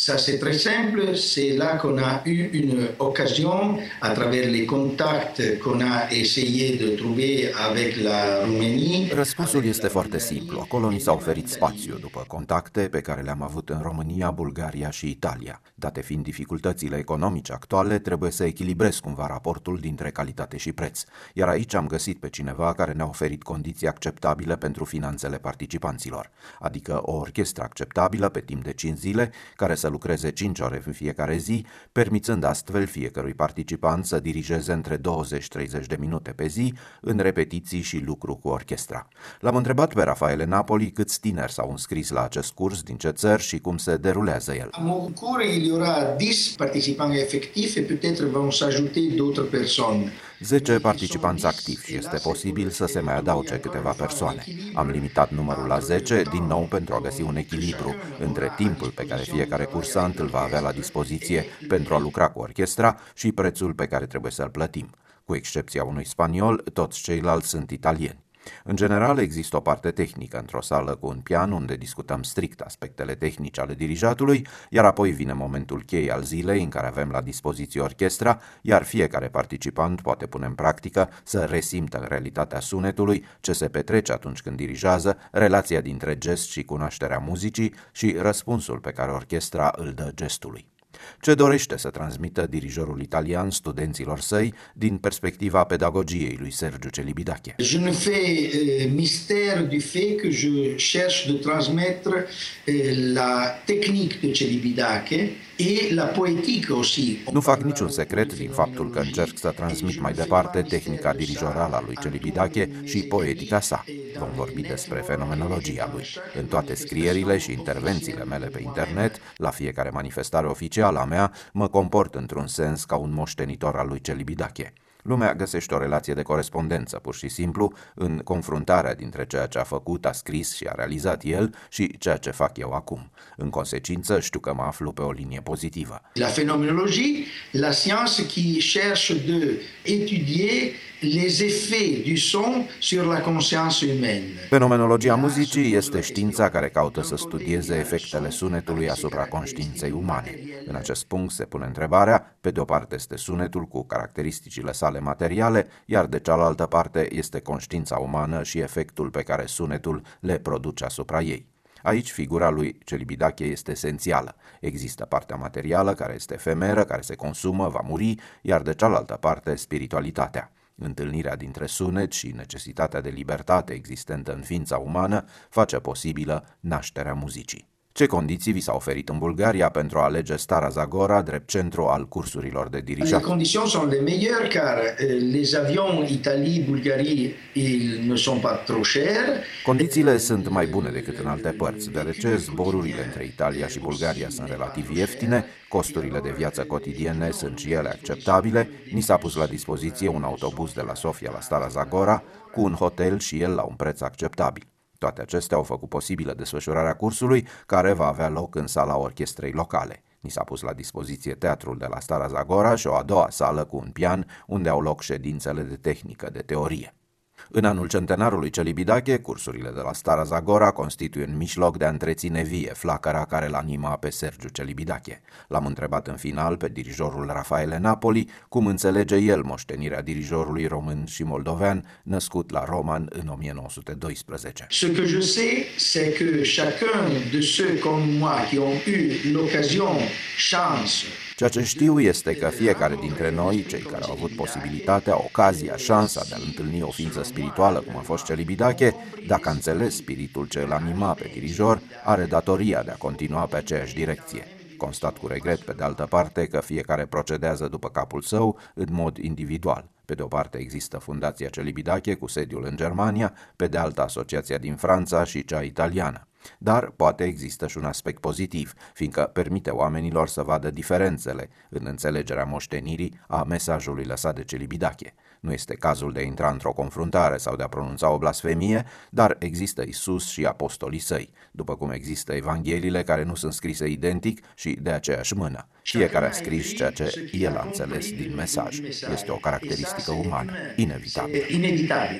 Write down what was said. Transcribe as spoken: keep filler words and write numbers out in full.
Ça, c'est très simple. C'est là qu'on a eu une occasion, à travers les contacts qu'on a essayé de trouver avec la Roumanie. Răspunsul este foarte simplu. Acolo ni s-a oferit spațiu după contacte pe care le-am avut în România, Bulgaria și Italia. Date fiind dificultățile economice actuale, trebuie să echilibrez cumva raportul dintre calitate și preț. Iar aici am găsit pe cineva care ne-a oferit condiții acceptabile pentru finanțele participanților, adică o orchestră acceptabilă pe timp de cinci zile, care să lucreze cinci ore în fiecare zi, permițând astfel fiecărui participant să dirigeze între douăzeci treizeci de minute pe zi în repetiții și lucru cu orchestra. L-am întrebat pe Raffaele Napoli câți tineri s-au înscris la acest curs, din ce țări și cum se derulează el. À mon cours, il y aura dix participants effectifs et peut-être vont s'ajouter d'autres personnes. zece participanți activi și este posibil să se mai adauge câteva persoane. Am limitat numărul la zece, din nou pentru a găsi un echilibru între timpul pe care fiecare cursant îl va avea la dispoziție pentru a lucra cu orchestra și prețul pe care trebuie să-l plătim. Cu excepția unui spaniol, toți ceilalți sunt italieni. În general, există o parte tehnică într-o sală cu un pian unde discutăm strict aspectele tehnice ale dirijatului, iar apoi vine momentul cheie al zilei în care avem la dispoziție orchestra, iar fiecare participant poate pune în practică să resimtă realitatea sunetului, ce se petrece atunci când dirigează, relația dintre gest și cunoașterea muzicii și răspunsul pe care orchestra îl dă gestului. Ce dorește să transmită dirijorul italian studenților săi din perspectiva pedagogiei lui Sergiu Celibidache? Je ne fais euh, mystère du fait que je cherche de transmettre euh, la technique de Celibidache et la poétique aussi. Nu fac niciun secret din faptul că încerc să transmit mai departe tehnica dirijorală a lui Celibidache și poetica sa. Vom vorbi despre fenomenologia lui. În toate scrierile și intervențiile mele pe internet, la fiecare manifestare oficială a mea, mă comport într-un sens ca un moștenitor al lui Celibidache. Lumea găsește o relație de corespondență, pur și simplu, în confruntarea dintre ceea ce a făcut, a scris și a realizat el și ceea ce fac eu acum. În consecință, știu că mă aflu pe o linie pozitivă. La phénoménologie, la science qui cherche de étudier les effets du son sur la conscience humaine. Fenomenologia muzicii este știința care caută să studieze efectele sunetului asupra conștiinței umane. În acest punct se pune întrebarea, pe de o parte este sunetul cu caracteristicile sale materiale, iar de cealaltă parte este conștiința umană și efectul pe care sunetul le produce asupra ei. Aici figura lui Celibidache este esențială. Există partea materială care este efemeră, care se consumă, va muri, iar de cealaltă parte spiritualitatea. Întâlnirea dintre sunet și necesitatea de libertate existentă în ființa umană face posibilă nașterea muzicii. Ce condiții vi s-au oferit în Bulgaria pentru a alege Stara Zagora drept centru al cursurilor de dirijat? Les conditions sont les meilleures car les avions Italie-Bulgarie ils ne sont pas trop chers. Condițiile sunt mai bune decât în alte părți, deoarece zborurile între Italia și Bulgaria sunt relativ ieftine, costurile de viață cotidiene sunt și ele acceptabile, ni s-a pus la dispoziție un autobuz de la Sofia la Stara Zagora cu un hotel și el la un preț acceptabil. Toate acestea au făcut posibilă desfășurarea cursului, care va avea loc în sala orchestrei locale. Ni s-a pus la dispoziție teatrul de la Stara Zagora și o a doua sală cu un pian, unde au loc ședințele de tehnică, de teorie. În anul centenarului Celibidache, cursurile de la Stara Zagora constituie un mijloc de a întreține vie flacăra care l-anima pe Sergiu Celibidache. L-am întrebat în final pe dirijorul Raffaele Napoli cum înțelege el moștenirea dirijorului român și moldovean născut la Roman în o mie nouă sute doisprezece. Ce que je sais, c'est que chacun de ceux comme moi qui ont eu l'occasion, chance. Ceea ce știu este că fiecare dintre noi, cei care au avut posibilitatea, ocazia, șansa de a întâlni o ființă spirituală, cum a fost Celibidache, dacă a înțeles spiritul ce îl anima pe dirijor, are datoria de a continua pe aceeași direcție. Constat cu regret, pe de altă parte, că fiecare procedează după capul său, în mod individual. Pe de o parte există Fundația Celibidache cu sediul în Germania, pe de alta asociația din Franța și cea italiană. Dar poate există și un aspect pozitiv, fiindcă permite oamenilor să vadă diferențele în înțelegerea moștenirii a mesajului lăsat de Celibidache. Nu este cazul de a intra într-o confruntare sau de a pronunța o blasfemie, dar există Isus și apostolii săi, după cum există evangheliile care nu sunt scrise identic și de aceeași mână. Fiecare a scris ceea ce el a înțeles din mesaj. Este o caracteristică umană, inevitabilă.